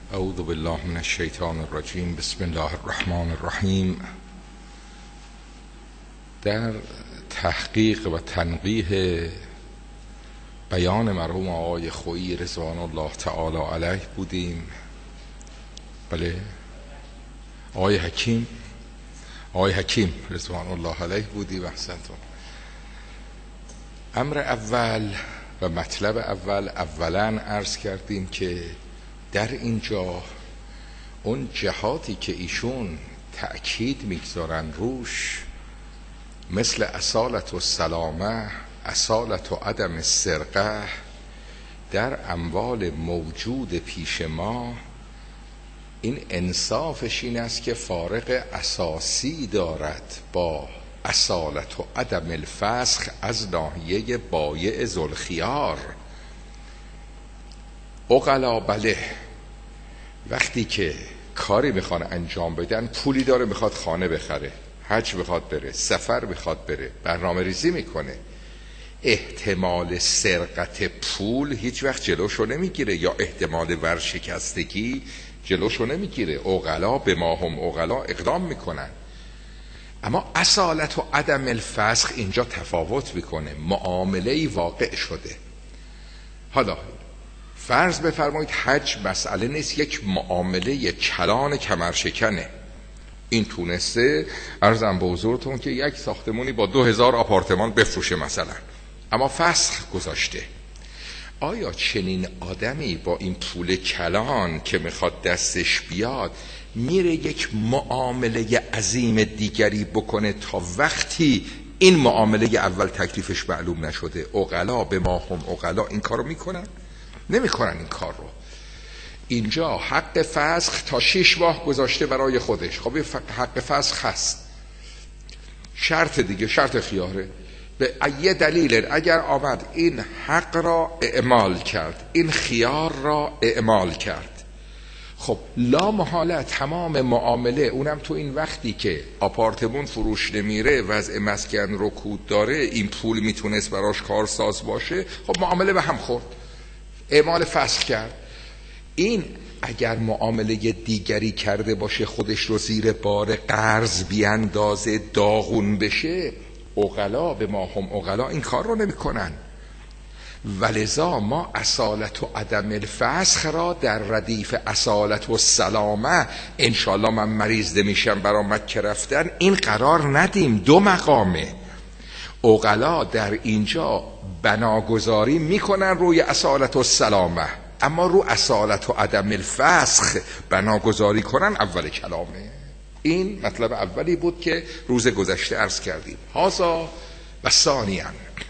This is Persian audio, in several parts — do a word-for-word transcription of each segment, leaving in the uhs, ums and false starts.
اعوذ بالله من الشیطان الرجیم. بسم الله الرحمن الرحیم. در تحقیق و تنقیح بیان مرحوم آقای خویی رضوان الله تعالی علیه بودیم. بله آقای حکیم آقای حکیم رضوان الله علیه بودی. احسنتم. امر اول و مطلب اول اولا عرض کردیم که در اینجا اون جهاتی که ایشون تأکید میگذارن روش، مثل اصالت و سلامه، اصالت و عدم السرقه، در اموال موجود پیش ما، این انصافش این است که فارق اساسی دارد با اصالت و عدم الفسخ از ناحیه بایع ذوالخیار. عقلا بله، وقتی که کاری میخوان انجام بدن، پولی داره میخواد خانه بخره، حج میخواد بره، سفر میخواد بره، برنامه ریزی میکنه، احتمال سرقت پول هیچ وقت جلوشو نمیگیره، یا احتمال ورشکستگی جلوشو نمیگیره. عقلا به ما هم عقلا اقدام میکنن. اما اصالت و عدم الفسخ اینجا تفاوت میکنه. معامله واقع شده. حالا فرض بفرمایید حج مسئله نیست، یک معامله کلان کمرشکنه. این تونسته عرضم به حضورتون که یک ساختمونی با دو هزار آپارتمان بفروشه مثلا، اما فسخ گذاشته. آیا چنین آدمی با این پول کلان که میخواد دستش بیاد میره یک معامله عظیم دیگری بکنه تا وقتی این معامله اول تکلیفش معلوم نشده؟ عقلا به ما هم عقلا این کارو میکنن؟ نمیکنن این کار رو. اینجا حق فسخ تا شش ماه گذاشته برای خودش. خب حق فسخ هست، شرط دیگه، شرط خیاره. به یه دلیل اگر آمد این حق را اعمال کرد، این خیار را اعمال کرد، خب لا محاله تمام معامله، اونم تو این وقتی که آپارتمون فروش نمیره، وضع مسکن رکود داره، این پول میتونست براش کارساز باشه، خب معامله به هم خورد، اعمال فسخ کرد. این اگر معامله دیگری کرده باشه، خودش رو زیر بار قرض بیاندازه، داغون بشه، عقلا به ما هم عقلا این کار رو نمی کنن. ولذا ما اصالت و عدم الفسخ را در ردیف اصالت و سلامه، انشالله من مریض نمیشم برای مکه رفتن، این قرار ندیم. دو مقامه. عقلا در اینجا بناگذاری میکنن روی اصالت و سلامه، اما رو اصالت و عدم الفسخ بناگذاری کنن اول کلامه. این مطلب اولی بود که روز گذشته عرض کردیم. هازا و ثانیاً،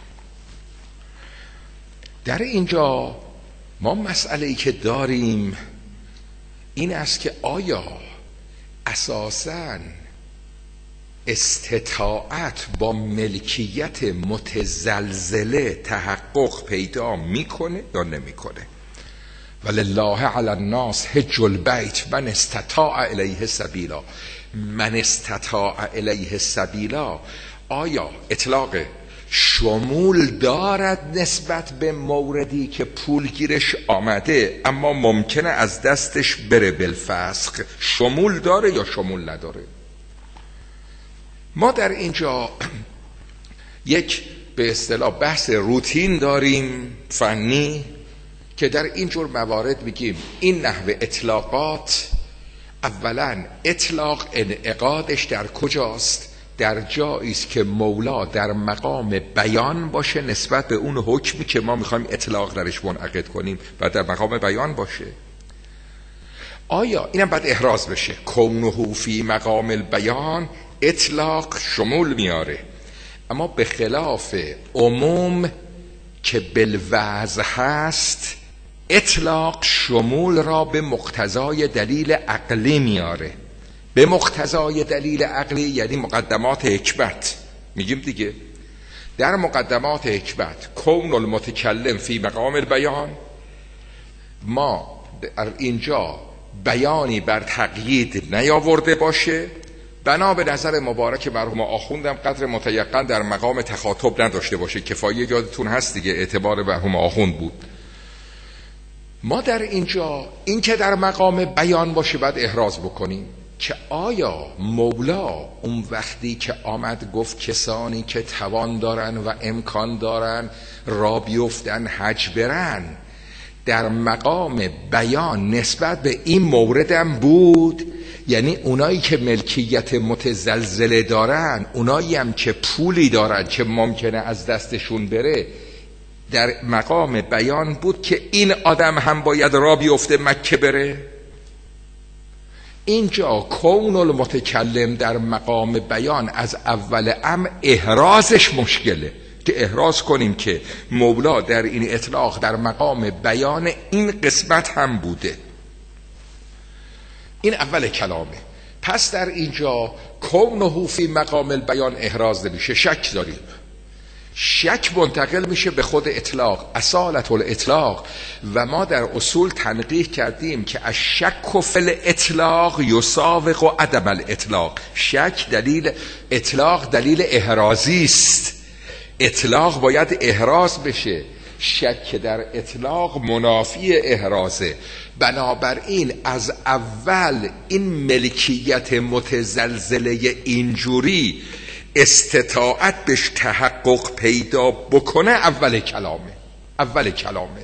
در اینجا ما مسئله‌ای که داریم این است که آیا اساساً استطاعت با ملکیت متزلزله تحقق پیدا میکنه یا نمیکنه؟ ولله علی الناس حج البیت من استطاع الیه سبیلا. من استطاع الیه سبیلا آیا اطلاق شمول دارد نسبت به موردی که پولگیرش آمده اما ممکنه از دستش بره بالفسخ؟ شمول داره یا شمول نداره؟ ما در اینجا یک به اصطلاح بحث روتین داریم فنی که در اینجور موارد میگیم این نحوه اطلاقات، اولا اطلاق انعقادش در کجاست؟ در جایی است که مولا در مقام بیان باشه نسبت به اون حکمی که ما میخوایم اطلاق درش منعقد کنیم و در مقام بیان باشه. آیا اینم باید احراز بشه؟ کونه فی مقام البیان اطلاق شمول میاره، اما به خلاف عموم که بالوضع هست، اطلاق شمول را به مقتضای دلیل عقلی میاره. به مقتضای دلیل عقلی یعنی مقدمات حکمت. میگیم دیگه در مقدمات حکمت کون المتکلم فی مقام البیان، ما در اینجا بیانی بر تقیید نیاورده باشه، بنا به نظر مبارک مرحوم آخوندم قدر متیقن در مقام تخاطب نداشته باشه. کفایه یادتون هست دیگه، اعتبار مرحوم آخوند بود. ما در اینجا این که در مقام بیان باشه باید احراز بکنیم که آیا مولا اون وقتی که آمد گفت کسانی که توان دارن و امکان دارن را بیفتن حج برن، در مقام بیان نسبت به این موردم بود؟ یعنی اونایی که ملکیت متزلزله دارن، اونایی هم که پولی دارن که ممکنه از دستشون بره، در مقام بیان بود که این آدم هم باید را بیفته مکه بره؟ اینجا کون المتکلم در مقام بیان از اول امر احرازش مشکله که احراز کنیم که مولا در این اطلاق در مقام بیان این قسمت هم بوده. این اول کلامه. پس در اینجا کونه فی مقام البیان احراز نمیشه، شک داریم. شک منتقل میشه به خود اطلاق، اصالت الاطلاق. و ما در اصول تنقیح کردیم که الشک فی الاطلاق یساوق و عدم الاطلاق. شک دلیل اطلاق دلیل احرازی است، اطلاق باید احراز بشه، شک در اطلاق منافی احرازه. بنابراین از اول این ملکیت متزلزله اینجوری استطاعت بهش تحقق پیدا بکنه اول کلامه. اول کلامه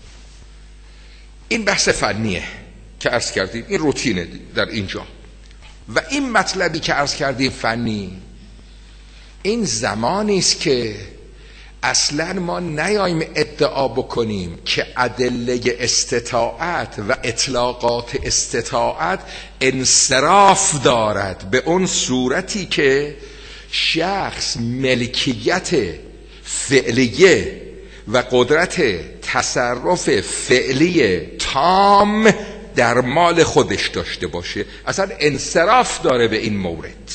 این بحث فنیه که عرض کردیم، این روتینه در اینجا. و این مطلبی که عرض کردیم فنی، این زمانی است که اصلا ما نیاییم ادعا بکنیم که ادله استطاعت و اطلاقات استطاعت انصراف دارد به اون صورتی که شخص ملکیت فعلیه و قدرت تصرف فعلی تام در مال خودش داشته باشه. اصلا انصراف داره به این مورد.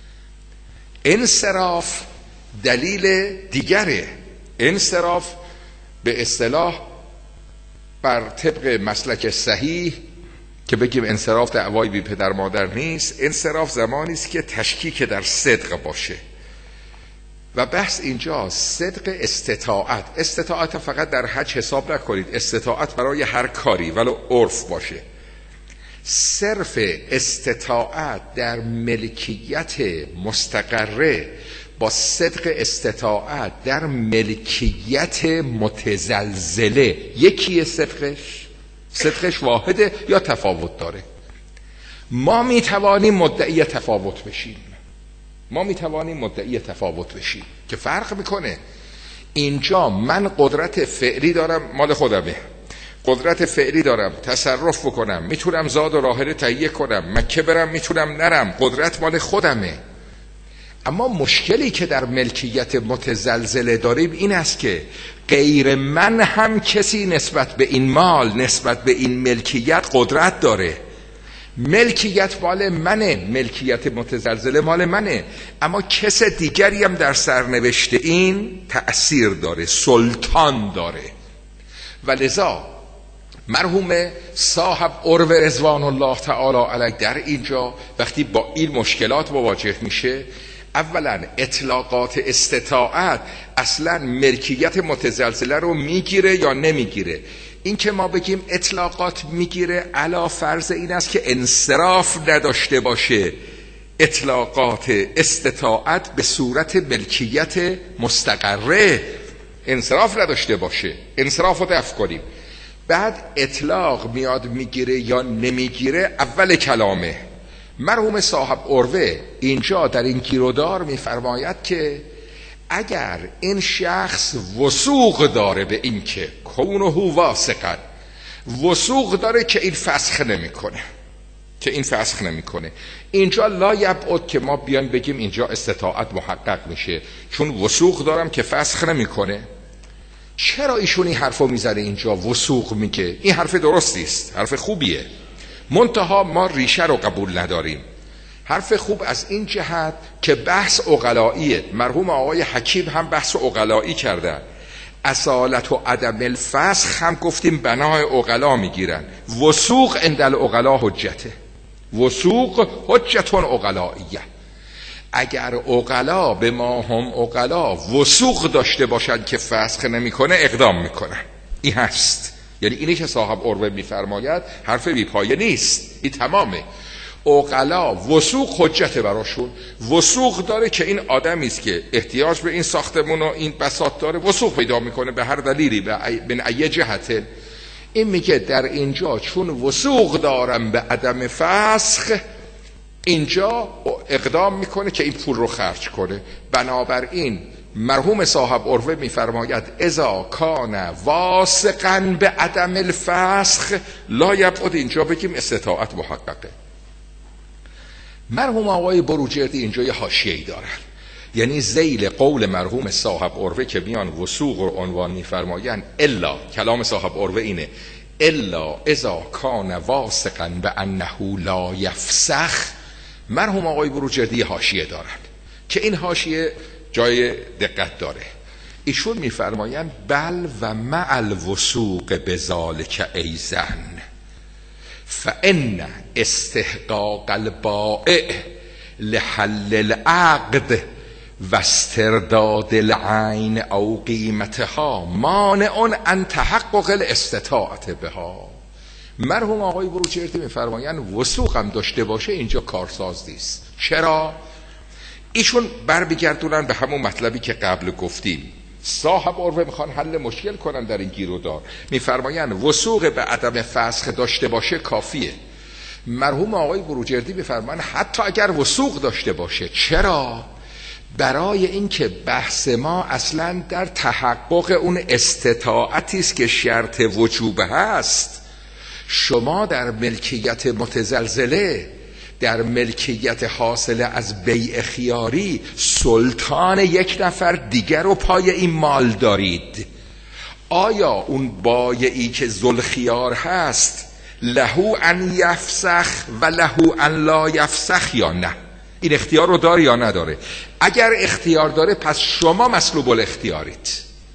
انصراف دلیل دیگره. انصراف به اصطلاح بر طبق مسلک صحیح که بگیم انصراف دعوای بی پدر مادر نیست، انصراف زمانی است که تشکیک در صدق باشه. و بحث اینجا صدق استطاعت. استطاعت فقط در حج حساب نکنید، استطاعت برای هر کاری ولو عرف باشه. صرف استطاعت در ملکیت مستقره با صدق استطاعت در ملکیت متزلزله یکیه. صدقش صدقش واحده یا تفاوت داره؟ ما میتوانیم مدعی تفاوت بشیم، ما میتوانیم مدعی تفاوت بشیم که فرق میکنه. اینجا من قدرت فعلی دارم، مال خودمه، قدرت فعلی دارم، تصرف بکنم، میتونم زاد و راحله تهیه کنم، مکه برم میتونم نرم، قدرت مال خودمه. اما مشکلی که در ملکیت متزلزله داریم این است که غیر من هم کسی نسبت به این مال، نسبت به این ملکیت قدرت داره. ملکیت مال منه، ملکیت متزلزله مال منه، اما کس دیگری هم در سرنوشت این تأثیر داره، سلطان داره. و لذا مرحوم صاحب عروه رضوان الله تعالی علیه در اینجا وقتی با این مشکلات مواجه میشه، اولا اطلاقات استطاعت اصلا ملکیت متزلزله رو میگیره یا نمیگیره. این که ما بگیم اطلاقات میگیره علا فرض این است که انصراف نداشته باشه اطلاقات استطاعت به صورت ملکیت مستقره، انصراف نداشته باشه، انصراف رو دفع کنیم. بعد اطلاق میاد میگیره یا نمیگیره اول کلامه. مرحوم صاحب عروه اینجا در این گیرودار میفرماید که اگر این شخص وثوق داره به این که کونه واثقا، وثوق داره که این فسخ نمیکنه، که این فسخ نمیکنه، اینجا لا یبعد که ما بیان بگیم اینجا استطاعت محقق میشه چون وثوق دارم که فسخ نمیکنه. چرا ایشون این حرفو میزنه اینجا وثوق میگه؟ این حرف درستی است، حرف خوبیه، منتها ما ریشه رو قبول نداریم. حرف خوب از این جهت که بحث عقلاییه. مرحوم آقای حکیم هم بحث عقلایی کردن. اصالت و عدم الفسخ هم گفتیم بنای عقلا میگیرن. وثوق عند العقلا حجته، وثوق حجتون عقلاییه. اگر عقلا به ما هم عقلا وثوق داشته باشند که فسخ نمیکنه اقدام میکنن. این هست یعنی اینی که صاحب عروه میفرماید حرف بی پایه نیست، این تمامه. عقلا وثوق حجت براشون، وثوق داره که این آدمی است که احتیاج به این ساختمون و این بساط داره، وثوق پیدا میکنه به هر دلیلی، به من ای جهت. این میگه در اینجا چون وثوق دارم به عدم فسخ، اینجا اقدام میکنه که این پول رو خرج کنه. بنابراین مرحوم صاحب عروه میفرماید اذا کان واثقا به عدم الفسخ لا یبعد، اینجا بگیم استطاعت محققه. مرحوم آقای بروجردی اینجا یه حاشیه‌ای دارن، یعنی ذیل قول مرحوم صاحب عروه که میان وثوق رو عنوان میفرمایند، الا کلام صاحب عروه اینه، الا اذا کان واثقا بانه لا یفسخ. مرحوم آقای بروجردی حاشیه دارن که این حاشیه جای دقت داره. ایشون میفرمایند بل و مع الوثوق بذالک ایزن فان استحقاق البائع لحل العقد و استرداد العین او قیمتها مانع عن تحقق الاستطاعت بها. مرحوم آقای بروجردی میفرمایند وثوق هم داشته باشه اینجا کارساز نیست. چرا؟ ایشون برمیگردونن به همون مطلبی که قبل گفتیم. صاحب عروه میخوان حل مشکل کنن در این گیر و دار، میفرمایند وثوق به عدم فسخ داشته باشه کافیه. مرحوم آقای بروجردی میفرمایند حتی اگر وثوق داشته باشه. چرا؟ برای اینکه بحث ما اصلا در تحقق اون استطاعتی است که شرط وجوب هست. شما در ملکیت متزلزله، در ملکیت حاصله از بیع خیاری، سلطان یک نفر دیگر رو پای این مال دارید. آیا اون بایعی که ذوالخیار هست لهو ان یفسخ و لهو ان لا یفسخ یا نه؟ این اختیار رو داره یا نداره؟ اگر اختیار داره پس شما مسلوب الاختیارید،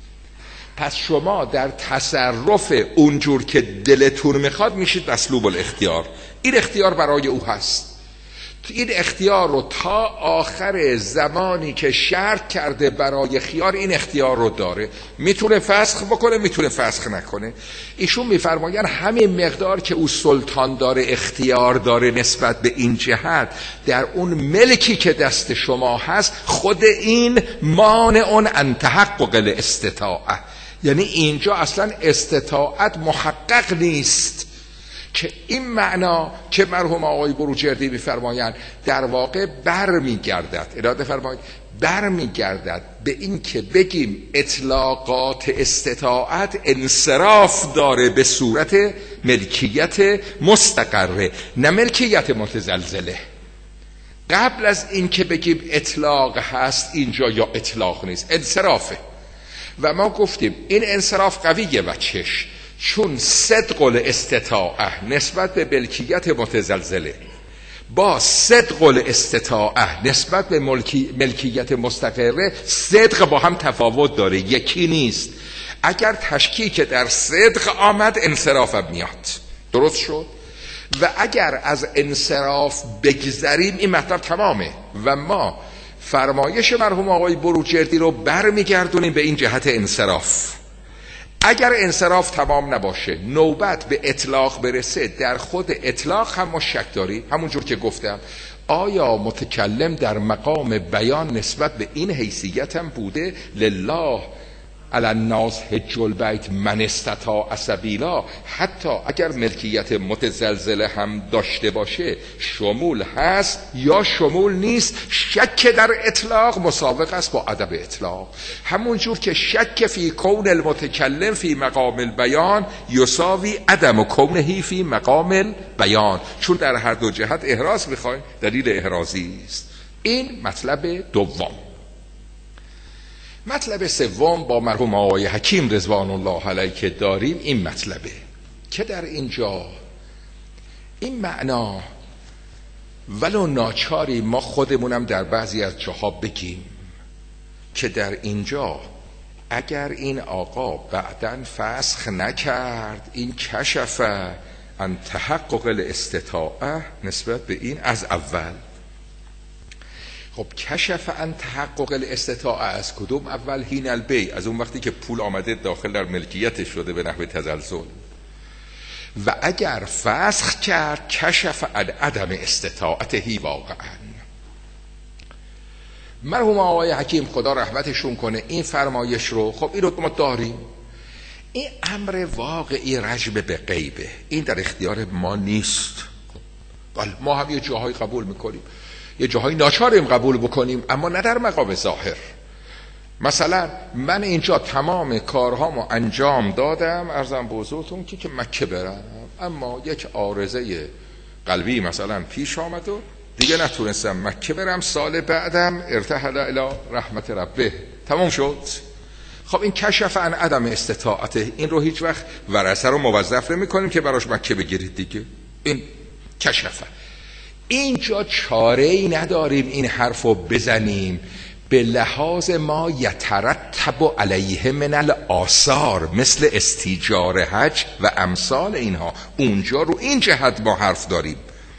پس شما در تصرف اونجور که دلتون میخواد میشید مسلوب الاختیار. این اختیار برای او هست. این اختیار رو تا آخر زمانی که شرط کرده برای خیار این اختیار رو داره، میتونه فسخ بکنه میتونه فسخ نکنه. ایشون میفرمایند همین مقدار که او سلطان داره، اختیار داره نسبت به این جهت در اون ملکی که دست شما هست، خود این مانع عن تحقق الاستطاعه، یعنی اینجا اصلا استطاعت محقق نیست. که این معنا که مرحوم آقای بروجردی می‌فرمایند در واقع برمیگردد، اراده فرمایید برمیگردد به این که بگیم اطلاقات استطاعت انصراف داره به صورت ملکیت مستقره، نه ملکیت متزلزله. قبل از این که بگیم اطلاق هست اینجا یا اطلاق نیست، انصرافه. و ما گفتیم این انصراف قویه وجهش، چون صدق الاستطاعه نسبت به ملکیت متزلزله با صدق الاستطاعه نسبت به ملکی ملکیت مستقره، صدق با هم تفاوت داره، یکی نیست. اگر تشکیک در صدق آمد انصراف میاد، درست شد؟ و اگر از انصراف بگذریم این مطلب تمامه. و ما فرمایش مرحوم آقای بروجردی رو برمیگردونیم به این جهت انصراف. اگر انصراف تمام نباشه، نوبت به اطلاق برسه، در خود اطلاق هم ما شک داریم. همونجور که گفتم آیا متکلم در مقام بیان نسبت به این حیثیت هم بوده لله علی الناس حج البیت من استطاع سبیلا، حتی اگر ملکیت متزلزله هم داشته باشه شمول هست یا شمول نیست؟ شک در اطلاق مسابق است با عدم اطلاق، همون جور که شک فی کون المتکلم فی مقام البیان یساوی عدم کونه فی مقام البیان، چون در هر دو جهت احراز میخوایم، دلیل احرازی است. این مطلب دوم. مطلب سوم با مرحوم آقای حکیم رضوان الله علیه که داریم این مطلبه که در اینجا این معنا ولو ناچاری ما خودمونم در بعضی از جاها بگیم که در اینجا اگر این آقا بعداً فسخ نکرد، این کشف عن تحقق الاستطاعه نسبت به این از اول. خب کشف عن تحقق الاستطاعه از کدوم اول؟ حین البیع، از اون وقتی که پول آمده داخل در ملکیتش شده به نحو تزلزل. و اگر فسخ کرد کشف عن عدم استطاعته واقعا. مرحوم آقای حکیم خدا رحمتشون کنه این فرمایش رو، خب این رو ما داریم، این امر واقعی رجب به غیبه، این در اختیار ما نیست. بله ما هم یه جاهایی قبول میکنیم، یه جاهایی ناچاریم قبول بکنیم، اما نه در مقام ظاهر. مثلا من اینجا تمام کارهامو انجام دادم، عرضم به حضورتون که که مکه برم، اما یک عارضه قلبی مثلا پیش آمد و دیگه نتونستم مکه برم، سال بعدم ارتحل الی رحمت ربه، تمام شد. خب این کشف عن عدم استطاعته، این رو هیچ وقت ورثه رو موظف نمی کنیم که براش مکه بگیرید دیگه، این کشف. اینجا چاره ای نداریم این حرف رو بزنیم به لحاظ ما یترتب علیه من الآثار مثل استیجار حج و امثال اینها، اونجا رو این جهت ما حرف داریم.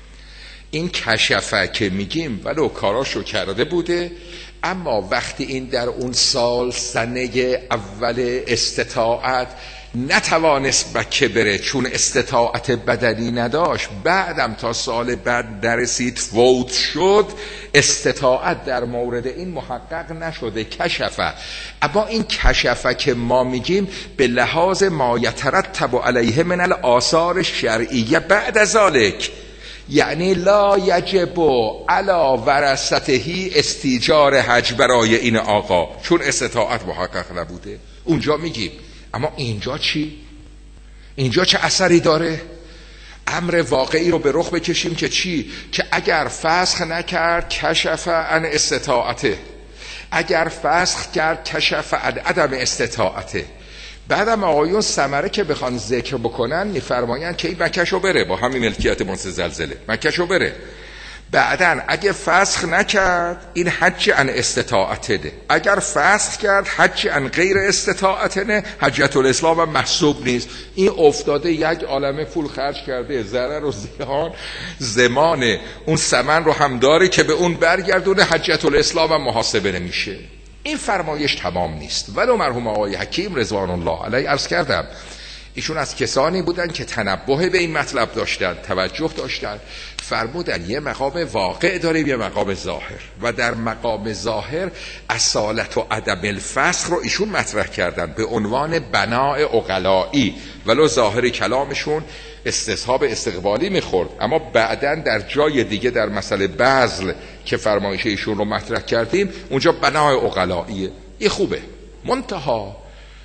این کشفه که میگیم ولو کاراشو کرده بوده، اما وقتی این در اون سال سنه اول استطاعت نتوانست مکه بره چون استطاعت بدنی نداشت، بعدم تا سال بعد نرسید فوت شد، استطاعت در مورد این محقق نشده، کشفه. اما این کشفه که ما میگیم به لحاظ ما یترتب علیه من الآثار الشرعیه بعد ذالک، یعنی لا یجب علی ورثته استیجار حج برای این آقا چون استطاعت محقق نبوده، اونجا میگیم. اما اینجا چی؟ اینجا چه اثری داره؟ امر واقعی رو به رخ بکشیم که چی؟ که اگر فسخ نکرد کشف عن استطاعته، اگر فسخ کرد کشف عن عدم استطاعته. بعدم آقایون ثمره که بخوان ذکر بکنن میفرماین که این مکه‌شو بره، با همین ملکیت متزلزله مکه‌شو بره. بعدن اگه فسخ نکرد این حج عن استطاعته ده، اگر فسخ کرد حج عن غیر استطاعته نه، حجت الاسلام هم محسوب نیست. این افتاده یک عالمه پول خرج کرده، ضرر و زیان زمان اون ثمن رو هم داره که به اون برگردونه، حجت الاسلام هم محاسبه نمیشه. این فرمایش تمام نیست. ولو مرحوم آقای حکیم رضوان الله علیه عرض کردم ایشون از کسانی بودن که تنبه به این مطلب داشتن، توجه داشتن، فرمودن یه مقام واقع داریم یه مقام ظاهر، و در مقام ظاهر اصالت و عدم الفسخ رو ایشون مطرح کردن به عنوان بناء عقلائی، ولو ظاهر کلامشون استصحاب استقبالی میخورد، اما بعدن در جای دیگه در مسئله بذل که فرمایش ایشون رو مطرح کردیم اونجا بناء عقلائیه. این خوبه، منتها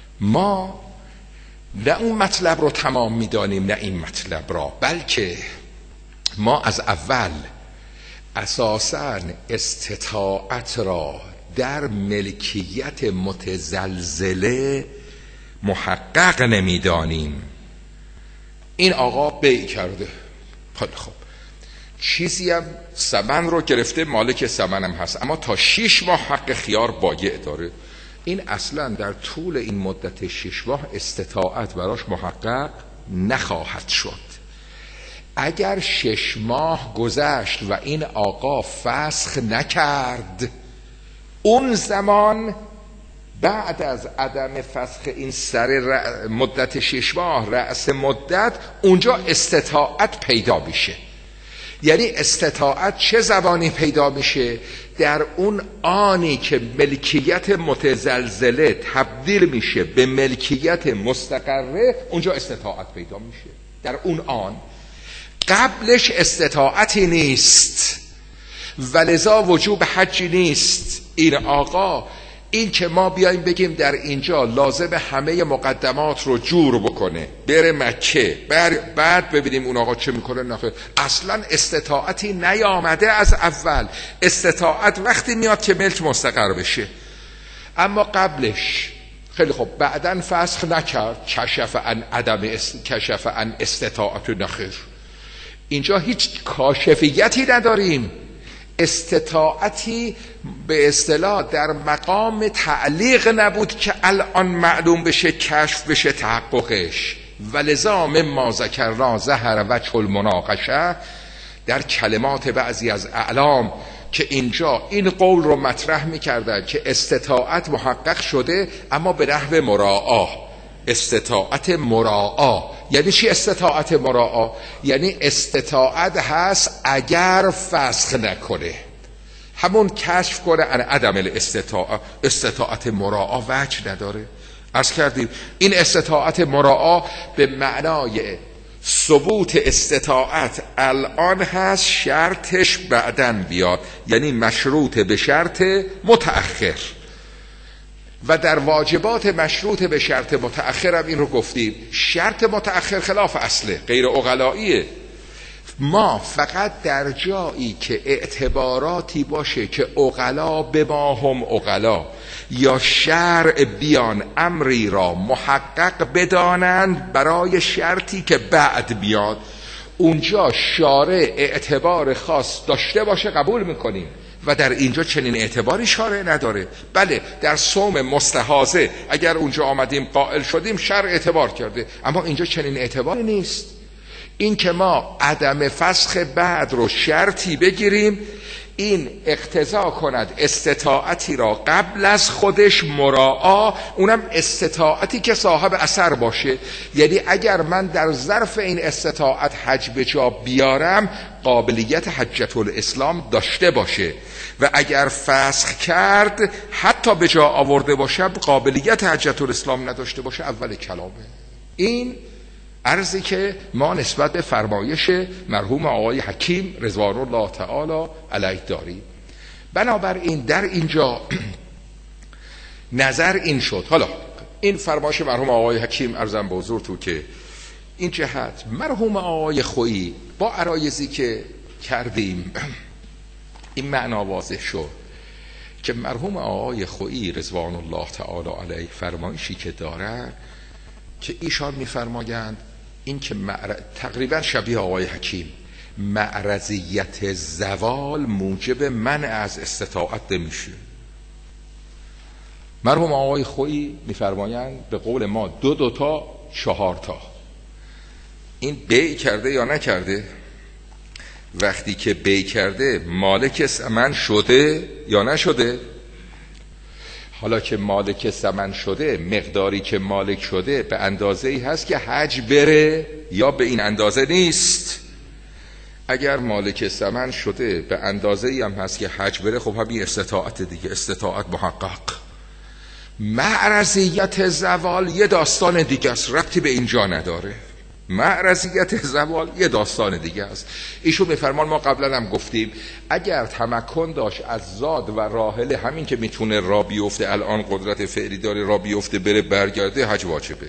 ما نه اون مطلب رو تمام میدانیم نه این مطلب را، بلکه ما از اول اساساً استطاعت را در ملکیت متزلزله محقق نمیدانیم. این آقا بیع کرده، خیلی خوب، چیزی هم ثمن رو گرفته، مالک ثمن هم هست، اما تا شش ماه حق خیار بایع داره. این اصلا در طول این مدت شش ماه استطاعت براش محقق نخواهد شد. اگر شش ماه گذشت و این آقا فسخ نکرد، اون زمان بعد از عدم فسخ این سر مدت شش ماه رأس مدت اونجا استطاعت پیدا میشه. یعنی استطاعت چه زبانی پیدا میشه؟ در اون آنی که ملکیت متزلزله تبدیل میشه به ملکیت مستقره، اونجا استطاعت پیدا میشه. در اون آن قبلش استطاعتی نیست، ولذا وجوب حجی نیست. این آقا این که ما بیایم بگیم در اینجا لازم همه مقدمات رو جور بکنه بره مکه، بعد ببینیم اون آقا چه میکنه، نخیر، اصلا استطاعتی نیامده از اول. استطاعت وقتی میاد که ملک مستقر بشه، اما قبلش خیلی خوب بعدن فسخ نکرد، کشف عن عدم است... کشف عن استطاعت نخیر. اینجا هیچ کاشفیتی نداریم، استطاعتی به اصطلاح در مقام تعلیق نبود که الان معلوم بشه، کشف بشه تحققش. ولذا مما ذکرنا ظهر وجه المناقشه در کلمات بعضی از اعلام که اینجا این قول رو مطرح میکردن که استطاعت محقق شده اما به نحو مراعا، استطاعت مراعا، یعنی چی استطاعت مراعا؟ یعنی استطاعت هست اگر فسخ نکنه، همون کشف کنه ان عدم الاستطاعت. استطاعت مراعا وجه نداره. عرض کردیم این استطاعت مراعا به معنای ثبوت استطاعت الان هست، شرطش بعدن بیاد، یعنی مشروط به شرط متأخر. و در واجبات مشروط به شرط متأخر هم این رو گفتیم، شرط متأخر خلاف اصله، غیر عقلاییه. ما فقط در جایی که اعتباراتی باشه که عقلا به ما هم عقلا یا شرع بیان امری را محقق بدانند برای شرطی که بعد بیاد، اونجا شارع اعتبار خاص داشته باشه قبول میکنیم. و در اینجا چنین اعتباری شارع نداره. بله در صوم مستحاضه اگر اونجا آمدیم قائل شدیم شرع اعتبار کرده، اما اینجا چنین اعتباری نیست. این که ما عدم فسخ بعد رو شرطی بگیریم، این اقتضا کند استطاعتی را قبل از خودش مراعا، اونم استطاعتی که صاحب اثر باشه. یعنی اگر من در ظرف این استطاعت حج به جا بیارم قابلیت حجت الاسلام داشته باشه، و اگر فسخ کرد حتی به جا آورده باشم قابلیت حجت الاسلام نداشته باشه، اول کلامه. این عرضی که ما نسبت به فرمایش مرحوم آقای حکیم رضوان الله تعالی علیه داریم. بنابراین در اینجا نظر این شد. حالا این فرمایش مرحوم آقای حکیم عرضم به حضورتون که این جهت مرحوم آقای خویی با عرایضی که کردیم این معنا واضح شد که مرحوم آقای خویی رضوان الله تعالی علیه فرمایشی که دارن که ایشان میفرمایند این که معر... تقریبا شبیه آقای حکیم، معرضیت زوال موجب منع از استطاعت نمیشه. مرحوم آقای خویی میفرمایند به قول ما دو دو تا چهار تا. این بیع کرده یا نکرده؟ وقتی که بیع کرده مالک ثمن شده یا نشده؟ حالا که مالک ثمن شده، مقداری که مالک شده به اندازه ای هست که حج بره یا به این اندازه نیست؟ اگر مالک ثمن شده به اندازه ای هم هست که حج بره، خب همین استطاعت دیگه، استطاعت محقق. معرضیت زوال یه داستان دیگه است، ربطی به اینجا نداره. معرضیت زوال یه داستان دیگه است. ایشون میفرمان ما قبلا هم گفتیم اگر تمکن داشت از زاد و راحله، همین که میتونه را بیفته، الان قدرت فعلی داره را بیفته بره برگرده، حج واجبه.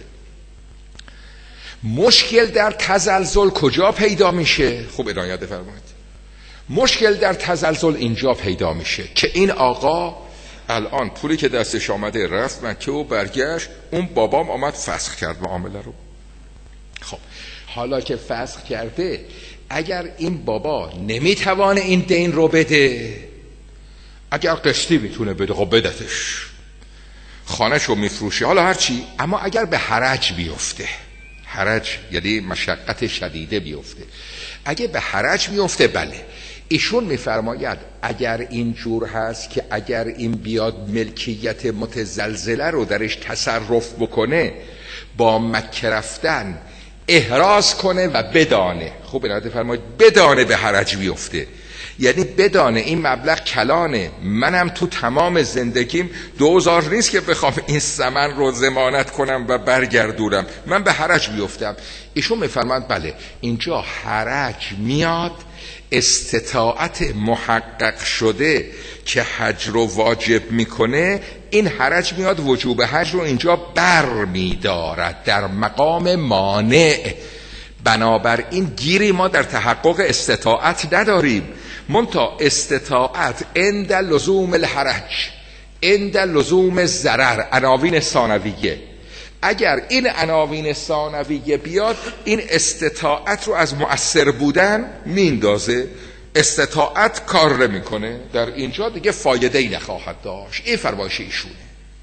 مشکل در تزلزل کجا پیدا میشه؟ خوب عنایت فرمایید. مشکل در تزلزل اینجا پیدا میشه که این آقا الان پولی که دستش آمده رفت مکه و برگشت، اون بابام آمد فسخ کرد معامله رو. خب حالا که فسخ کرده، اگر این بابا نمیتوانه این دین رو بده، اگر قسطی میتونه بده خب بدتش، خانه‌ش رو میفروشه، حالا هرچی، اما اگر به حرج بیفته، حرج یعنی مشقت شدیده بیفته، اگه به حرج بیفته بله، ایشون میفرماید اگر این جور هست که اگر این بیاد ملکیت متزلزله رو درش تصرف بکنه، با مکه رفتن احراز کنه و بدانه، خوب عنایت فرمایید، بدانه به حرج بیفته، یعنی بدانه این مبلغ کلانه، منم تو تمام زندگیم دوزار نیست که بخوام این ثمن رو ضمانت کنم و برگردونم، من به حرج بیفتم. ایشون میفرماند بله اینجا حرج میاد، استطاعت محقق شده که حج رو واجب میکنه، این حرج میاد وجوب حج رو اینجا بر میدارد در مقام مانع. بنابراین گیری ما در تحقق استطاعت نداریم، منتها استطاعت عند لزوم الحرج، عند لزوم ضرر، عناوین ثانویه. اگر این عناوین ثانویه بیاد، این استطاعت رو از مؤثر بودن میندازه، استطاعت کار نمیکنه، در اینجا دیگه فایده ای نخواهد داشت. این فرمایش ایشونه.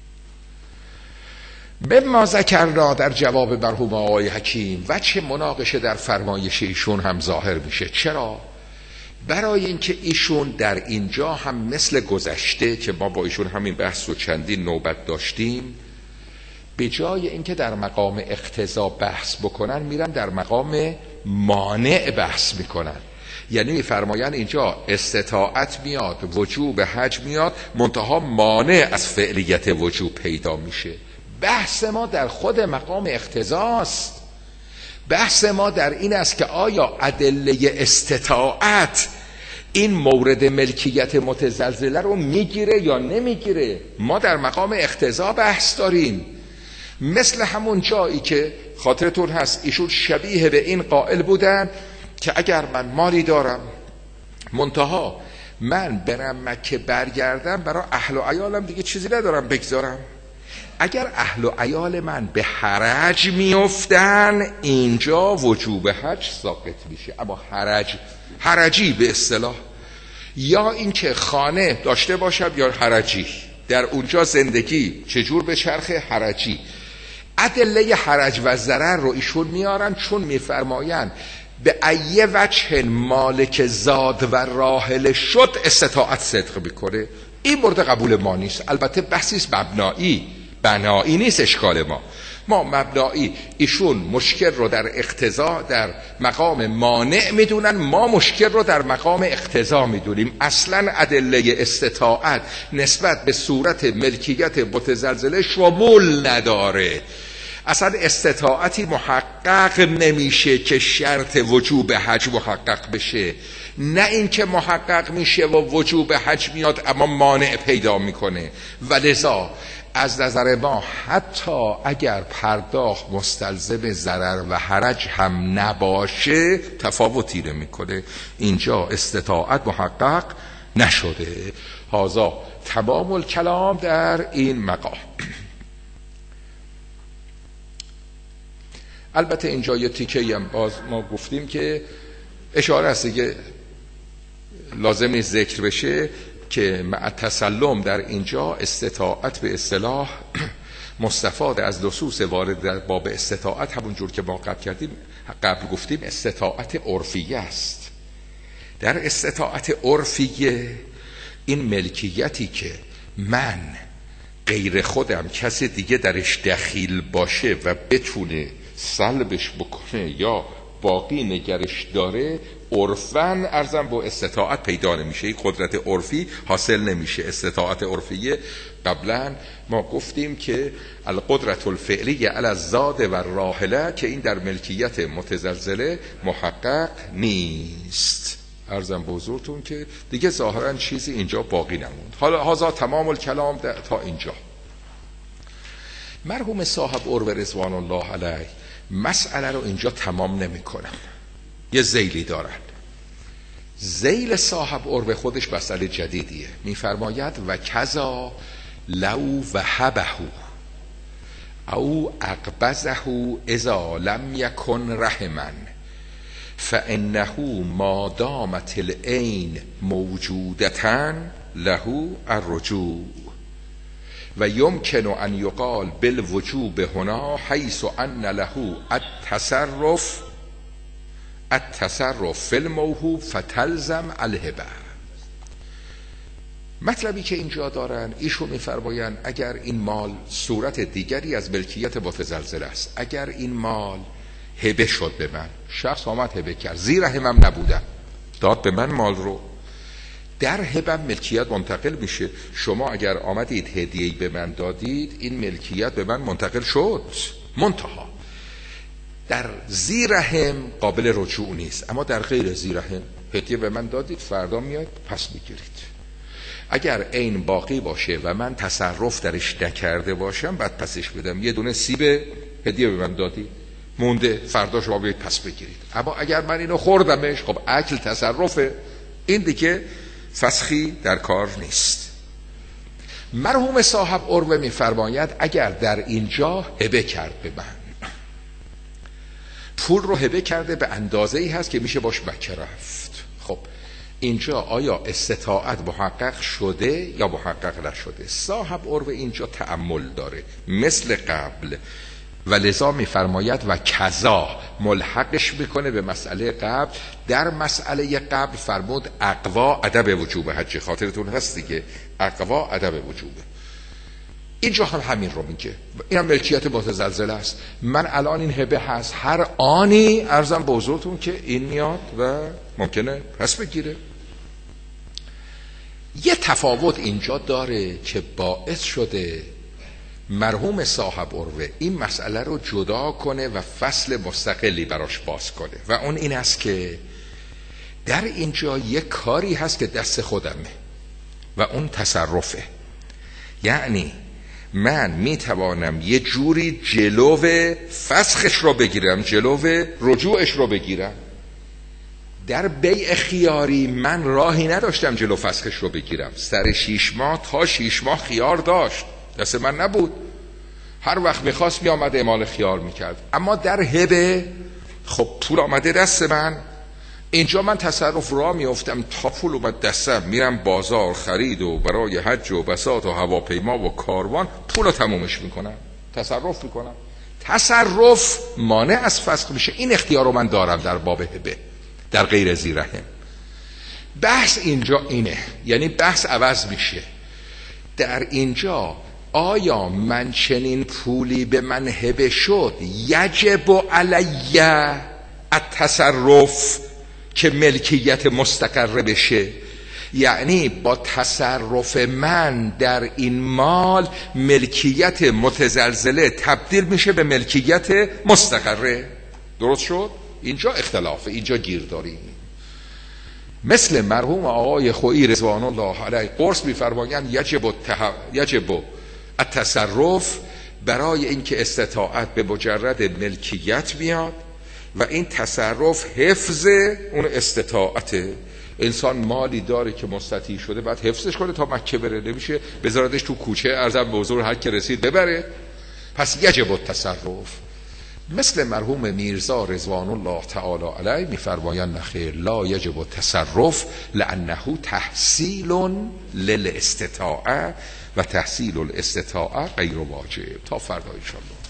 بما ذکرنا در جواب مرحوم آقای حکیم و چه مناقشه در فرمایش ایشون هم ظاهر میشه. چرا؟ برای اینکه ایشون در اینجا هم مثل گذشته که ما با ایشون همین بحث و چندین نوبت داشتیم، به جای اینکه در مقام اقتضا بحث بکنن میرن در مقام مانع بحث میکنن. یعنی میفرمایند اینجا استطاعت میاد، وجوب حج میاد، منتها مانع از فعلیت وجوب پیدا میشه. بحث ما در خود مقام اقتضاست. بحث ما در این است که آیا ادله استطاعت این مورد ملکیت متزلزله رو میگیره یا نمیگیره. ما در مقام اقتضا بحث داریم. مثل همون جایی که خاطرتون هست ایشون شبیه به این قائل بودن که اگر من مالی دارم منتها من برم مکه برگردم برای اهل و عیالم دیگه چیزی ندارم بگذارم، اگر اهل و عیال من به حرج میافتن اینجا وجوب حج ساقط میشه. اما حرج حرجی به اصطلاح، یا اینکه خانه داشته باشم یا حرجی، در اونجا زندگی چجور به چرخ حرجی. ادله حرج و ضرر رو ایشون میارن چون میفرمایند به ایه وجه مالک زاد و راحل شد استطاعت صدق میکنه. این مورد قبول ما نیست. البته بحثیست مبنایی، بنایی نیست اشکال ما. ما مبنایی ایشون مشکل رو در اقتضا در مقام مانع میدونن، ما مشکل رو در مقام اقتضا میدونیم. اصلا ادله استطاعت نسبت به صورت ملکیت متزلزله شمول نداره. اصلا استطاعتی محقق نمیشه که شرط وجوب حج محقق بشه، نه اینکه محقق میشه و وجوب حج میاد اما مانع پیدا میکنه. و لذا از نظر ما حتی اگر پرداخت مستلزم ضرر و حرج هم نباشه تفاوتی نمیکنه. اینجا استطاعت محقق نشده. هذا تمام الکلام در این مقام. البته اینجا یه تیکه هم باز ما گفتیم که اشاره است که لازم نیست ذکر بشه که مع تسلم در اینجا استطاعت به اصطلاح مستفاد از لصوص وارد در باب استطاعت همون جور که ما قبل کردیم قبل گفتیم استطاعت عرفیه است. در استطاعت عرفیه این ملکیتی که من غیر خودم کسی دیگه درش دخیل باشه و بتونه سلبش بکنه یا باقی نگرش داره عرفاً ارزم با استطاعت پیدا نمیشه. این قدرت عرفی حاصل نمیشه. استطاعت عرفیه قبلا ما گفتیم که القدرت الفعلیه علی الزاد و الراحله که این در ملکیت متزلزله محقق نیست. ارزم به حضورتون که دیگه ظاهراً چیزی اینجا باقی نموند. حالا هذا تمام الکلام تا اینجا. مرحوم صاحب عروه رضوان الله علیه مسئله رو اینجا تمام نمی کنن. یه ذیلی دارن. ذیل صاحب عروه خودش مسئله جدیدیه. میفرماید و کذا لو وهبه او اقبضه اذا لم یکن رحما فانه ما دامت العین موجودتا له الرجوع و یمکن ان یقال بالوجوب هنا حیث ان له التصرف التصرف فی الموهوب فتلزم الهبه. مطلبی که اینجا دارن ایشون میفرمایند اگر این مال صورت دیگری از ملکیت متزلزل است، اگر این مال هبه شد به من، شخص آمد هبه کرد، زیر همم نبودم داد به من مال رو، در هبم ملکیت منتقل میشه. شما اگر آمدید هدیه‌ای به من دادید این ملکیت به من منتقل شد، منتها در زیر هم قابل رجوع نیست. اما در غیر زیر هم هدیه به من دادید فردا میاد پس میگیرید. اگر عین باقی باشه و من تصرف درش نکرده باشم بعد پسش بدم. یه دونه سیب هدیه به من دادی مونده فردا شما بیاید پس بگیرید. اما اگر من اینو خوردمش خب اکل تصرفه، این دیگه فسخی در کار نیست. مرحوم صاحب عروه میفرماید اگر در اینجا هبه کرد به من، پول رو هبه کرده به اندازه ای هست که میشه باش مکه رفت، خب اینجا آیا استطاعت محقق شده یا محقق نشده؟ صاحب عروه اینجا تأمل داره مثل قبل و لذا میفرماید و کذا ملحقش میکنه به مسئله قبل. در مسئله قبل فرمود اقوا ادب وجوب حج، خاطرتون هست دیگه، اقوا ادب وجوبه. اینجا هم همین رو میگه. این هم ملکیت متزلزل است. من الان این هبه هست، هر آنی عرضم به حضورتون که این میاد و ممکنه پس بگیره. یه تفاوت اینجا داره که باعث شده مرحوم صاحب عروه این مسئله رو جدا کنه و فصل مستقلی براش باز کنه و اون این است که در اینجا یه کاری هست که دست خودمه و اون تصرفه. یعنی من میتوانم یه جوری جلو فسخش رو بگیرم، جلو رجوعش رو بگیرم. در بیع خیاری من راهی نداشتم جلو فسخش رو بگیرم. سر شیش ماه تا شیش ماه خیار داشت، دست من نبود. هر وقت میخواست میامد اعمال خیار میکرد. اما در هبه خب پول آمده دست من، اینجا من تصرف را میافتم تا پول اومد دستم، میرم بازار خرید و برای حج و بساط و هواپیما و کاروان پول رو تمومش میکنم، تصرف میکنم. تصرف مانع از فسخ میشه. این اختیار رو من دارم در باب هبه، در غیر ذی‌رحم. بحث اینجا اینه، یعنی بحث عوض میشه. در اینجا آیا من چنین پولی به من هبه شد یجب علیه التصرف که ملکیت مستقر بشه؟ یعنی با تصرف من در این مال ملکیت متزلزله تبدیل میشه به ملکیت مستقره. درست شد؟ اینجا اختلافه، اینجا گیر داریم. مثل مرحوم آقای خویی رضوان الله علیه قرص می‌فرمایند یجب التح... یجب التصرف برای اینکه استطاعت به مجرد ملکیت بیاد و این تصرف حفظ اون استطاعته. انسان مالی داره که مستطیع شده، بعد حفظش کنه تا مکه بره، نمیشه بذاردش تو کوچه ارزم به حضور هر که رسید ببره. پس یجب التصرف. مثل مرحوم میرزا رضوان الله تعالی علیه میفرمایند نخیر، لا یجب التصرف لانه تحصیل للاستطاعه و تحصیل الاستطاعه غیر واجب. تا فردا ان شاء الله.